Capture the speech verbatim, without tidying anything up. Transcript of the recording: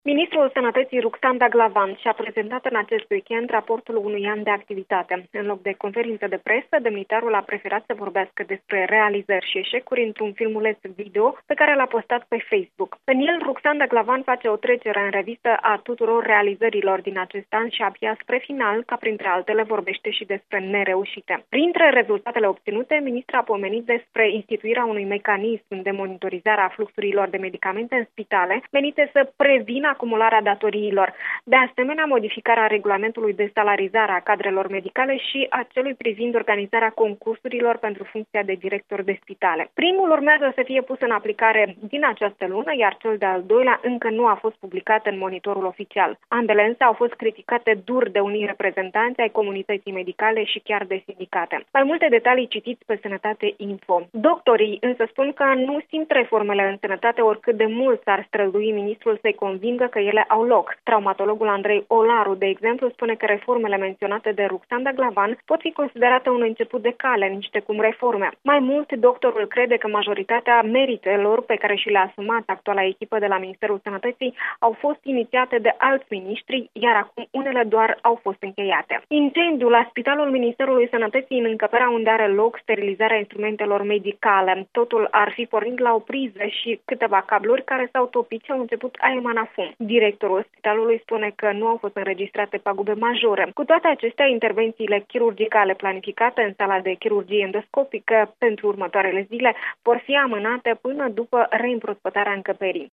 Ministrul Sănătății Ruxandra Glavan și-a prezentat în acest weekend raportul unui an de activitate. În loc de conferință de presă, demnitarul a preferat să vorbească despre realizări și eșecuri într-un filmuleț video pe care l-a postat pe Facebook. În el, Ruxandra Glavan face o trecere în revistă a tuturor realizărilor din acest an și abia spre final, ca printre altele, vorbește și despre nereușite. Printre rezultatele obținute, ministra a pomenit despre instituirea unui mecanism de monitorizare a fluxurilor de medicamente în spitale, menite să prevină acumularea datoriilor. De asemenea, modificarea regulamentului de salarizare a cadrelor medicale și a celui privind organizarea concursurilor pentru funcția de director de spitale. Primul urmează să fie pus în aplicare din această lună, iar cel de-al doilea încă nu a fost publicat în monitorul oficial. Ambele însă au fost criticate dur de unii reprezentanți ai comunității medicale și chiar de sindicate. Mai multe detalii citiți pe Sănătate Info. Doctorii însă spun că nu simt reformele în sănătate oricât de mult s-ar strădui ministrul să-i convingă că ele au loc. Traumatologul Andrei Olaru, de exemplu, spune că reformele menționate de Ruxandra Glavan pot fi considerate un început de cale, niște cum reforme. Mai mult, doctorul crede că majoritatea meritelor pe care și le-a asumat actuala echipă de la Ministerul Sănătății au fost inițiate de alți miniștri, iar acum unele doar au fost încheiate. Incendiul la Spitalul Ministerului Sănătății, în încăperea unde are loc sterilizarea instrumentelor medicale. Totul ar fi pornit la o priză și câteva cabluri care s-au topit și au început a emana fum. Directorul spitalului spune că nu au fost înregistrate pagube majore. Cu toate acestea, intervențiile chirurgicale planificate în sala de chirurgie endoscopică pentru următoarele zile vor fi amânate până după reîmprospătarea încăperii.